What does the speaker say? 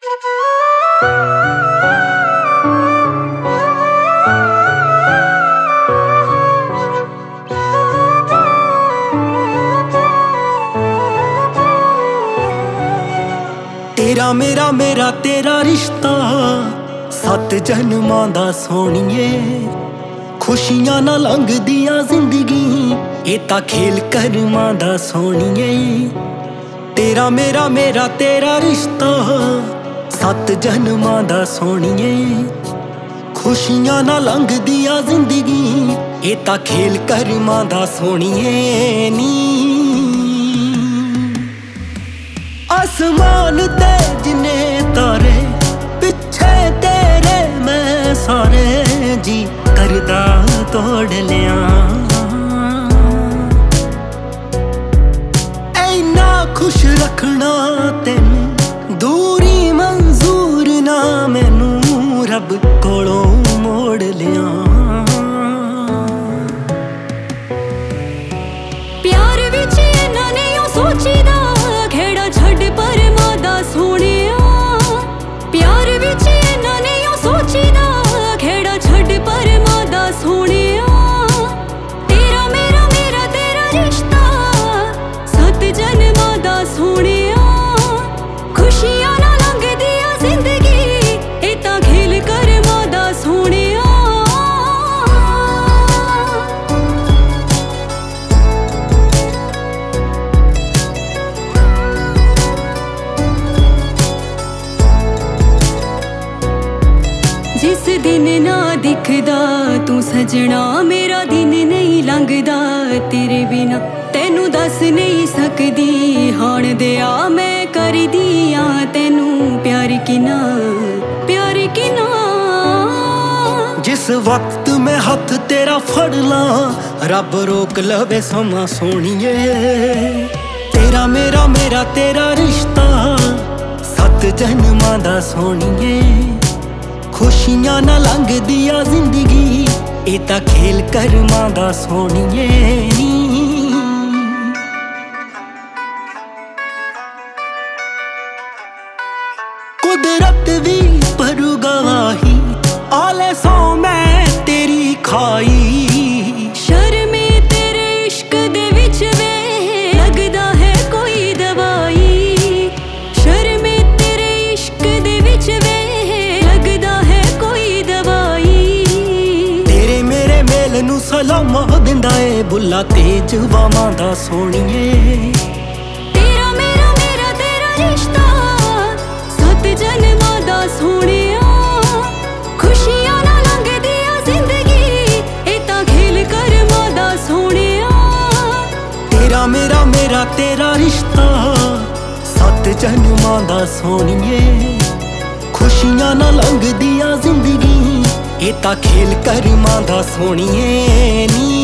तेरा मेरा मेरा तेरा रिश्ता 7 जन्मां दा सोहणीए खुशियां ना लंघदियां जिंदगी ये तां खेल करमां दा सोहणीए तेरा मेरा तेरा रिश्ता 7 जन्मां दा सोहणीए खुशियां ना लंघदियां जिंदगी ये तां खेल करमां दा सोहणीए नी आसमान ते जिन्ने तारे पिछे तेरे मैं सारे जी करदा तोड़ लिया ऐना खुश रखना तेनू दूरी मंजूर ना मैनू रब कोलों मोड़ लिया प्यार विच इन्ना नहीं सोचीदा खेड़ा छड़ पर मादा सोहणिया प्यार विच इन्ना नहीं सोचीदा खेड़ा छड़ पर मादा सोहणिया तेरा मेरा तेरा रिश्ता 7 जन्मां दा सोहणिया खुशियां ना लंघदियां जिंदगी ए तां खेल करमां दा सोहणिया जिस दिन ना दिखदा तू सजना मेरा दिन नहीं लंघदा तेरे बिना तेनू दस नहीं सकदी हाण दिया मैं करदी आ तेनू प्यार किना जिस वक्त मैं हथ तेरा फड़ ला रब रोक लवे समा सोहणीए तेरा मेरा तेरा रिश्ता 7 जन्मां दा सोहणीए खुशियां ना लंघदियां जिंदगी ये तां खेल करमां दा सोहणीए नी कुदरत भी पर गवाही आले सो मैं तेरी खाई शर्मे तेरे इश्क दे विच वे लगदा है कोई दवाई शर्मे तेरे इश्क दे विच वे लगदा है कोई दवाई तेरे मेरे मेल नू सलामा दिंदा ए बुल्ला तेज वावां दा सोहणीए तेरा मेरा तेरा रिश्ता 7 जन्मां दा सोहणिया खुशियां ना लंघदियां जिंदगी ए तां खेल करमां दा सोहणिया तेरा मेरा तेरा रिश्ता 7 जन्मां दा सोहणीए खुशियां ना लंघदियां जिंदगी ये तां खेल करमां दा सोहणीए नी